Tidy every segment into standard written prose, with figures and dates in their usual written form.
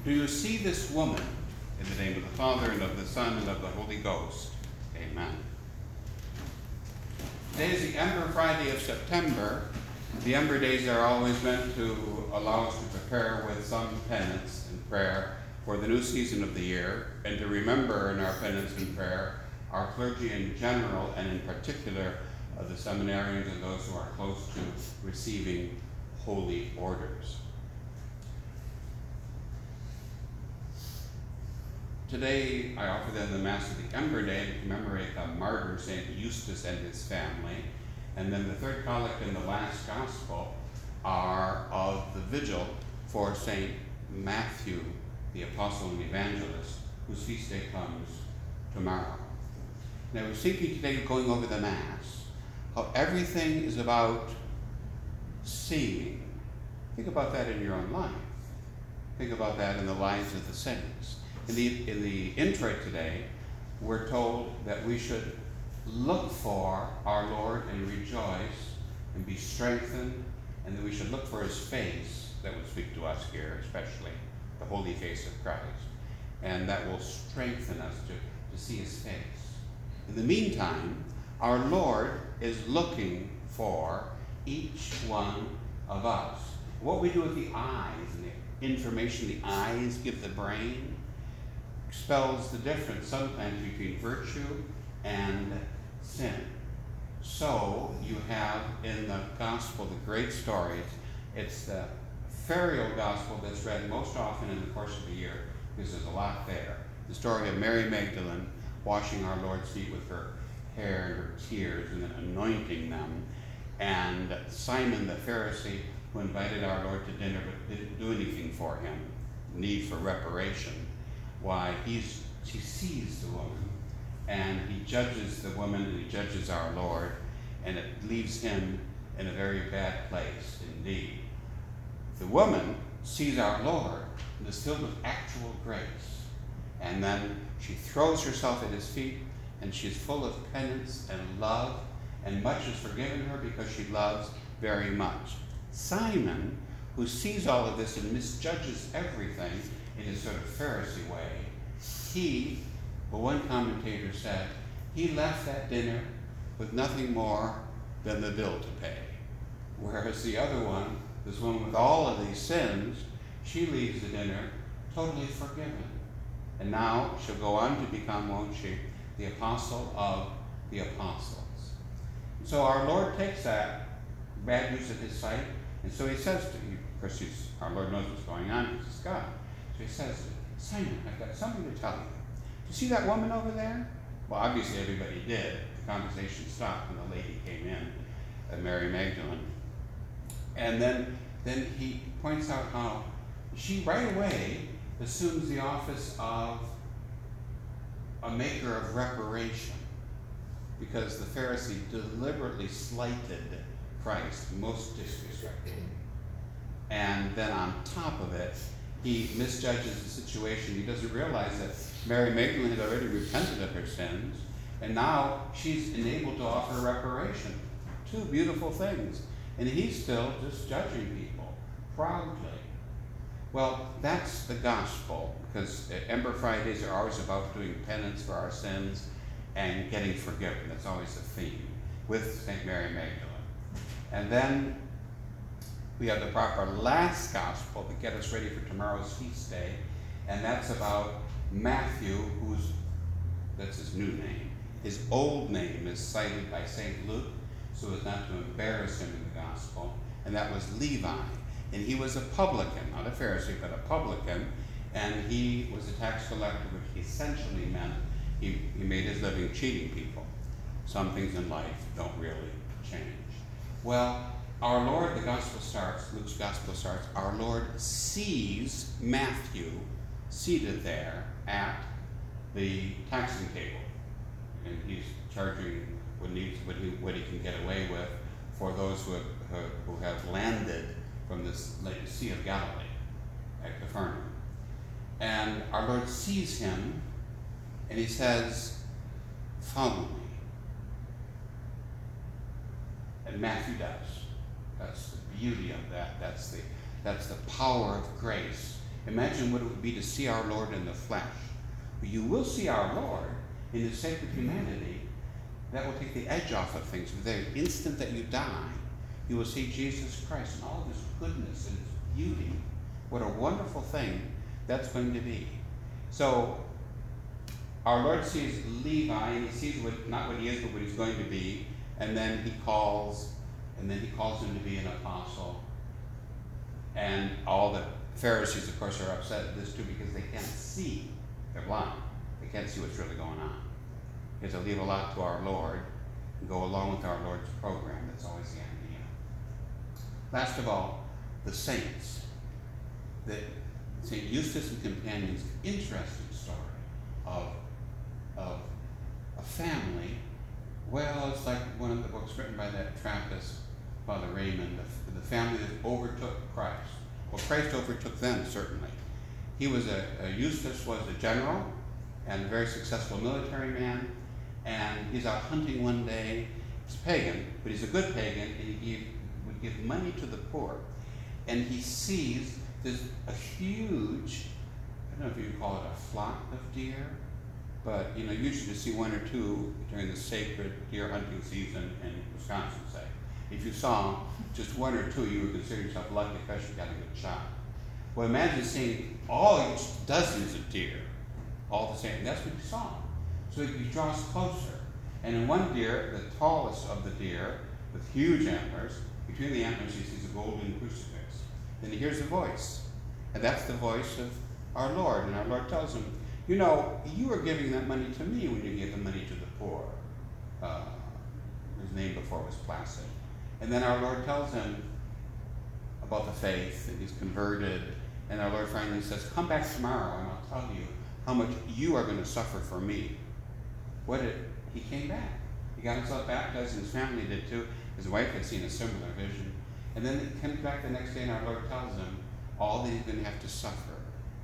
Do you see this woman? In the name of the Father, and of the Son, and of the Holy Ghost. Amen. Today is the Ember Friday of September. The Ember Days are always meant to allow us to prepare with some penance and prayer for the new season of the year, and to remember in our penance and prayer our clergy in general, and in particular the seminarians and those who are close to receiving holy orders. Today, I offer them the Mass of the Ember Day to commemorate the martyr St. Eustace and his family. And then the third collect and the last Gospel are of the vigil for St. Matthew, the Apostle and Evangelist, whose feast day comes tomorrow. Now, I was thinking today, going over the Mass, how everything is about seeing. Think about that in your own life. Think about that in the lives of the saints. In the introit today, we're told that we should look for our Lord and rejoice and be strengthened, and that we should look for his face. That would speak to us here, especially the holy face of Christ, and that will strengthen us to see his face. In the meantime, our Lord is looking for each one of us. What we do with the eyes and the information the eyes give the brain spells the difference sometimes between virtue and sin. So you have in the Gospel the great story. It's the ferial Gospel that's read most often in the course of the year, because there's a lot there. The story of Mary Magdalene washing our Lord's feet with her hair and her tears and then anointing them, and Simon the Pharisee, who invited our Lord to dinner but didn't do anything for him, need for reparation. Why, he sees the woman, and he judges the woman, and he judges our Lord, and it leaves him in a very bad place indeed. The woman sees our Lord and is filled with actual grace, and then she throws herself at his feet, and she's full of penance and love, and much is forgiven her because she loves very much. Simon, who sees all of this and misjudges everything in his sort of Pharisee way, one commentator said, he left that dinner with nothing more than the bill to pay. Whereas the other one, this woman with all of these sins, she leaves the dinner totally forgiven. And now she'll go on to become, won't she, the apostle of the apostles. So our Lord takes that bad use of his sight, and so he says to you, of course our Lord knows what's going on, because he's God. So he says, Simon, I've got something to tell you. You see that woman over there? Well, obviously everybody did. The conversation stopped when the lady came in, Mary Magdalene. And then he points out how she right away assumes the office of a maker of reparation, because the Pharisee deliberately slighted Christ, most disrespectfully. And then on top of it, he misjudges the situation. He doesn't realize that Mary Magdalene had already repented of her sins, and now she's enabled to offer reparation. Two beautiful things. And he's still just judging people proudly. Well, that's the Gospel, because Ember Fridays are always about doing penance for our sins and getting forgiven. That's always the theme with St. Mary Magdalene. And then we have the proper last Gospel to get us ready for tomorrow's feast day, and that's about Matthew, that's his new name. His old name is cited by St. Luke, so as not to embarrass him in the Gospel, and that was Levi. And he was a publican, not a Pharisee, but a publican, and he was a tax collector, which essentially meant he made his living cheating people. Some things in life don't really change. Well, our Lord, Luke's Gospel starts, our Lord sees Matthew seated there at the taxing table, and he's charging what he can get away with for those who have landed from this Sea of Galilee at Capernaum. And our Lord sees him, and he says, "Follow me." And Matthew does. That's the beauty of that. That's the power of grace Imagine what it would be to see our Lord in the flesh. But you will see our Lord in his sacred humanity. That will take the edge off of things. The very instant that you die, you will see Jesus Christ and all of his goodness and his beauty. What a wonderful thing that's going to be. So our Lord sees Levi, and he sees not what he is, but what he's going to be, and then he calls him to be an apostle. And all the Pharisees, of course, are upset at this too, because they can't see. They're blind. They can't see what's really going on. You have to leave a lot to our Lord and go along with our Lord's program. That's always the idea. Last of all, the saints. The St. Eustace and Companions, interesting story of a family. Well, it's like one of the books written by that Trappist, Father Raymond, the family that overtook Christ. Well, Christ overtook them, certainly. Eustace was a general and a very successful military man, and he's out hunting one day. He's pagan, but he's a good pagan, and he would give money to the poor. And he sees there's a huge, I don't know if you call it a flock of deer, but usually you see one or two during the sacred deer hunting season in Wisconsin, say. If you saw just one or two, you would consider yourself lucky because you got a good shot. Well, imagine seeing dozens of deer, all the same. And that's what he saw. So he draws closer. And in one deer, the tallest of the deer, with huge antlers, between the antlers he sees a golden crucifix. Then he hears a voice. And that's the voice of our Lord. And our Lord tells him, you were giving that money to me when you gave the money to the poor. His name before was Placid. And then our Lord tells him about the faith, and he's converted. And our Lord finally says, come back tomorrow and I'll tell you how much you are going to suffer for me. He came back. He got himself baptized, and his family did too. His wife had seen a similar vision. And then he comes back the next day, and our Lord tells him all that he's going to have to suffer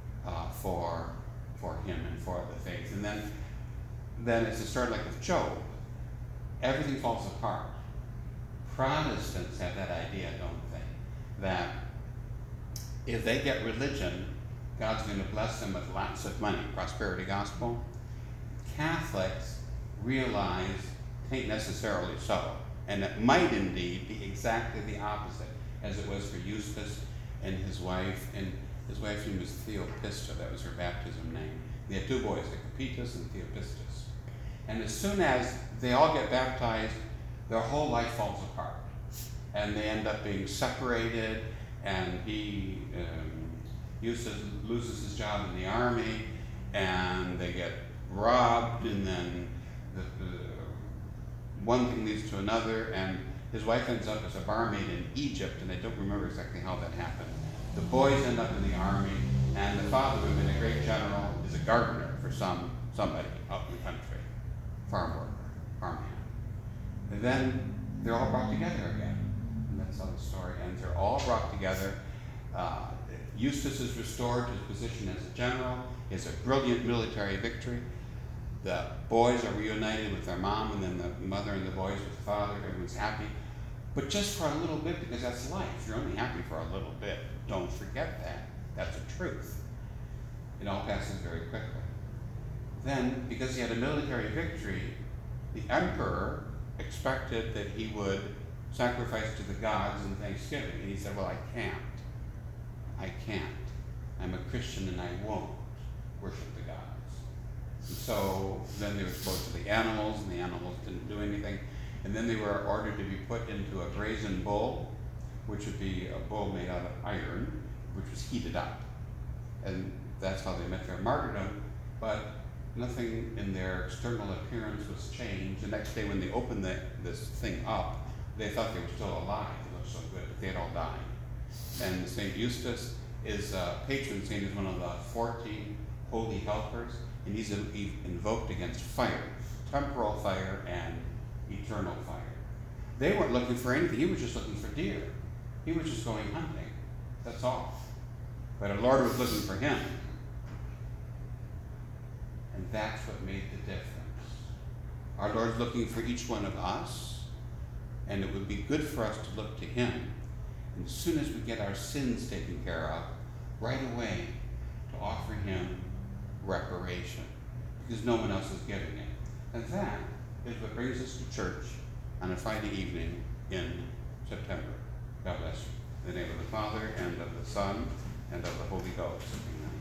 for him and for the faith. And then it's a story like with Job. Everything falls apart. Protestants have that idea, don't they? That if they get religion, God's going to bless them with lots of money. Prosperity gospel. Catholics realize it ain't necessarily so. And it might indeed be exactly the opposite, as it was for Eustace and his wife. And his wife's name was Theopista. That was her baptism name. They had two boys, Theopitus and Theopistus. And as soon as they all get baptized, their whole life falls apart. And they end up being separated, and Eustace loses his job in the army, and they get robbed, and then one thing leads to another, and his wife ends up as a barmaid in Egypt, and I don't remember exactly how that happened. The boys end up in the army, and the father, who had been a great general, is a gardener for somebody out in the country, farm worker, farmhand. And then they're all brought together again, and that's how the story ends. They're all brought together. Eustace is restored to his position as a general. He has a brilliant military victory. The boys are reunited with their mom, and then the mother and the boys with the father. Everyone's happy. But just for a little bit, because that's life. You're only happy for a little bit. Don't forget that. That's a truth. It all passes very quickly. Then, because he had a military victory, the emperor expected that he would sacrifice to the gods in Thanksgiving. And he said, well, I can't. I'm a Christian and I won't worship the gods. And so then they were exposed to the animals, and the animals didn't do anything. And then they were ordered to be put into a brazen bull, which would be a bull made out of iron, which was heated up. And that's how they met their martyrdom. But nothing in their external appearance was changed. The next day when they opened this thing up, they thought they were still alive. They looked so good, but they had all died. And St. Eustace is a patron saint, is one of the 14 holy helpers, and he's invoked against fire, temporal fire and eternal fire. They weren't looking for anything. He was just looking for deer. He was just going hunting. That's all. But our Lord was looking for him. And that's what made the difference. Our Lord's looking for each one of us, and it would be good for us to look to him. And as soon as we get our sins taken care of, right away to offer him reparation, because no one else is giving it. And that is what brings us to church on a Friday evening in September. God bless you. In the name of the Father, and of the Son, and of the Holy Ghost. Amen.